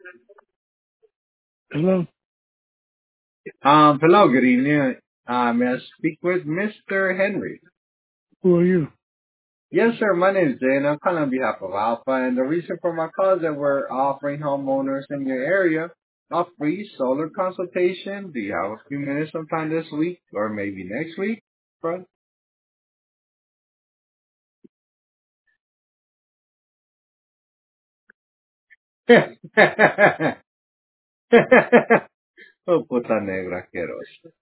Hello? Hello, good evening. May I speak with Mr. Henry? Who are you? Yes, sir. My name is Jay, and I'm calling on behalf of Alpha. And the reason for my call is that we're offering homeowners in your area a free solar consultation. Do you have a few minutes sometime this week or maybe next week, bro? Oh, puta negra asquerosa.